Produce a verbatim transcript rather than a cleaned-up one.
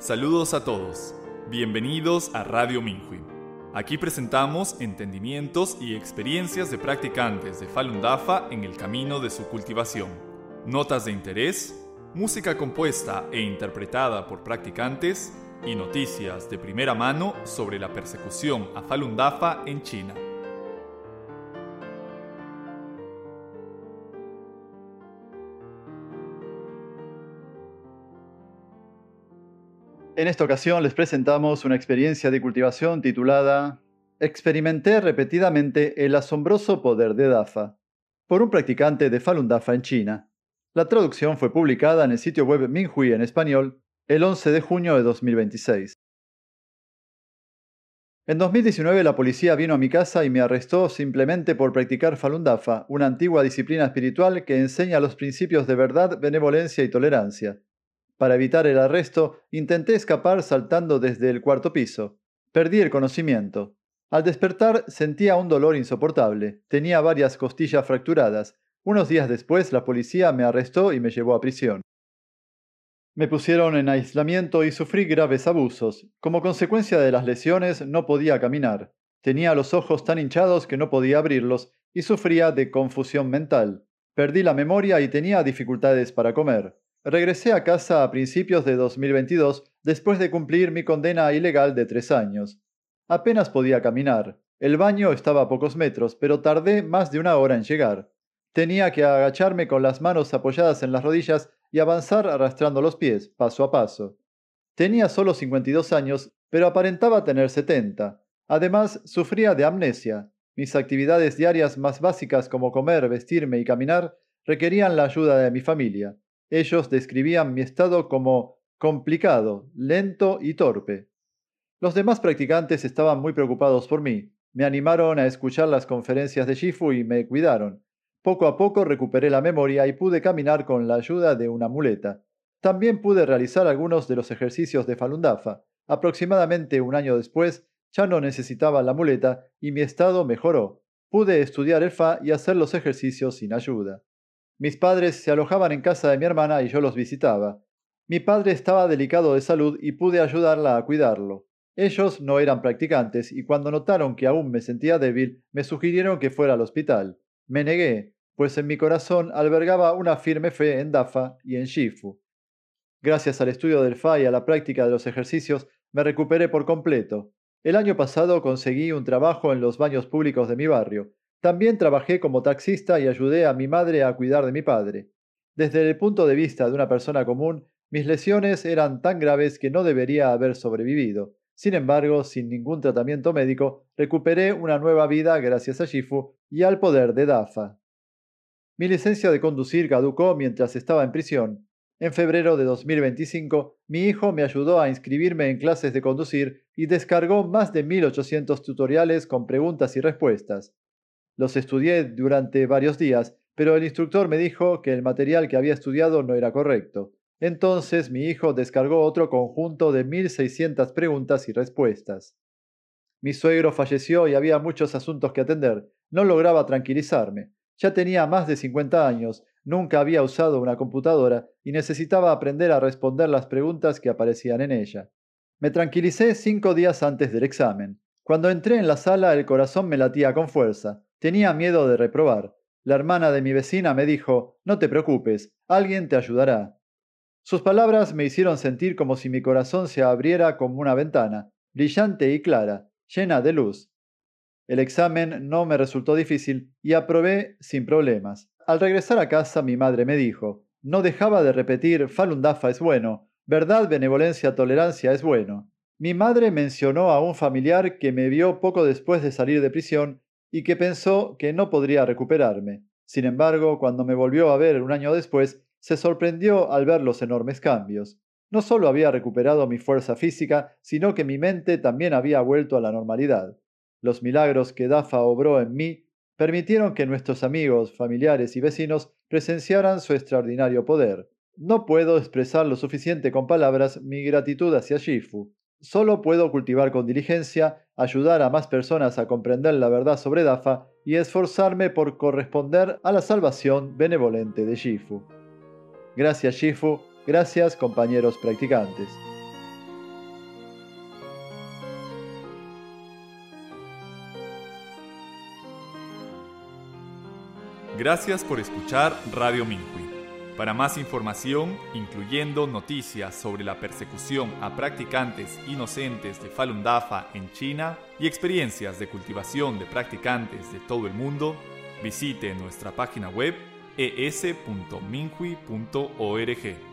Saludos a todos. Bienvenidos a Radio Minhui. Aquí presentamos entendimientos y experiencias de practicantes de Falun Dafa en el camino de su cultivación. Notas de interés, música compuesta e interpretada por practicantes y noticias de primera mano sobre la persecución a Falun Dafa en China. En esta ocasión les presentamos una experiencia de cultivación titulada Experimenté repetidamente el asombroso poder de Dafa, por un practicante de Falun Dafa en China. La traducción fue publicada en el sitio web Minhui en español el once de junio de dos mil veintiséis. En dos mil diecinueve la policía vino a mi casa y me arrestó simplemente por practicar Falun Dafa, una antigua disciplina espiritual que enseña los principios de verdad, benevolencia y tolerancia. Para evitar el arresto, intenté escapar saltando desde el cuarto piso. Perdí el conocimiento. Al despertar sentía un dolor insoportable. Tenía varias costillas fracturadas. Unos días después la policía me arrestó y me llevó a prisión. Me pusieron en aislamiento y sufrí graves abusos. Como consecuencia de las lesiones no podía caminar. Tenía los ojos tan hinchados que no podía abrirlos y sufría de confusión mental. Perdí la memoria y tenía dificultades para comer. Regresé a casa a principios de dos mil veintidós después de cumplir mi condena ilegal de tres años. Apenas podía caminar. El baño estaba a pocos metros, pero tardé más de una hora en llegar. Tenía que agacharme con las manos apoyadas en las rodillas y avanzar arrastrando los pies, paso a paso. Tenía solo cincuenta y dos años, pero aparentaba tener setenta. Además, sufría de amnesia. Mis actividades diarias más básicas como comer, vestirme y caminar requerían la ayuda de mi familia. Ellos describían mi estado como complicado, lento y torpe. Los demás practicantes estaban muy preocupados por mí. Me animaron a escuchar las conferencias de Shifu y me cuidaron. Poco a poco recuperé la memoria y pude caminar con la ayuda de una muleta. También pude realizar algunos de los ejercicios de Falun Dafa. Aproximadamente un año después, ya no necesitaba la muleta y mi estado mejoró. Pude estudiar el Fa y hacer los ejercicios sin ayuda. Mis padres se alojaban en casa de mi hermana y yo los visitaba. Mi padre estaba delicado de salud y pude ayudarla a cuidarlo. Ellos no eran practicantes y cuando notaron que aún me sentía débil, me sugirieron que fuera al hospital. Me negué, pues en mi corazón albergaba una firme fe en Dafa y en Shifu. Gracias al estudio del Fa y a la práctica de los ejercicios, me recuperé por completo. El año pasado conseguí un trabajo en los baños públicos de mi barrio. También trabajé como taxista y ayudé a mi madre a cuidar de mi padre. Desde el punto de vista de una persona común, mis lesiones eran tan graves que no debería haber sobrevivido. Sin embargo, sin ningún tratamiento médico, recuperé una nueva vida gracias a Shifu y al poder de Dafa. Mi licencia de conducir caducó mientras estaba en prisión. En febrero de dos mil veinticinco, mi hijo me ayudó a inscribirme en clases de conducir y descargó más de mil ochocientos tutoriales con preguntas y respuestas. Los estudié durante varios días, pero el instructor me dijo que el material que había estudiado no era correcto. Entonces mi hijo descargó otro conjunto de mil seiscientas preguntas y respuestas. Mi suegro falleció y había muchos asuntos que atender. No lograba tranquilizarme. Ya tenía más de cincuenta años, nunca había usado una computadora y necesitaba aprender a responder las preguntas que aparecían en ella. Me tranquilicé cinco días antes del examen. Cuando entré en la sala el corazón me latía con fuerza. Tenía miedo de reprobar. La hermana de mi vecina me dijo, no te preocupes, alguien te ayudará. Sus palabras me hicieron sentir como si mi corazón se abriera como una ventana, brillante y clara, llena de luz. El examen no me resultó difícil y aprobé sin problemas. Al regresar a casa mi madre me dijo, no dejaba de repetir, Falun Dafa es bueno, verdad, benevolencia, tolerancia es bueno. Mi madre mencionó a un familiar que me vio poco después de salir de prisión y que pensó que no podría recuperarme. Sin embargo, cuando me volvió a ver un año después, se sorprendió al ver los enormes cambios. No solo había recuperado mi fuerza física, sino que mi mente también había vuelto a la normalidad. Los milagros que Dafa obró en mí permitieron que nuestros amigos, familiares y vecinos presenciaran su extraordinario poder. No puedo expresar lo suficiente con palabras mi gratitud hacia Shifu. Solo puedo cultivar con diligencia, ayudar a más personas a comprender la verdad sobre Dafa y esforzarme por corresponder a la salvación benevolente de Shifu. Gracias Shifu, gracias compañeros practicantes. Gracias por escuchar Radio Minhui. Para más información, incluyendo noticias sobre la persecución a practicantes inocentes de Falun Dafa en China y experiencias de cultivación de practicantes de todo el mundo, visite nuestra página web e s punto minhui punto org.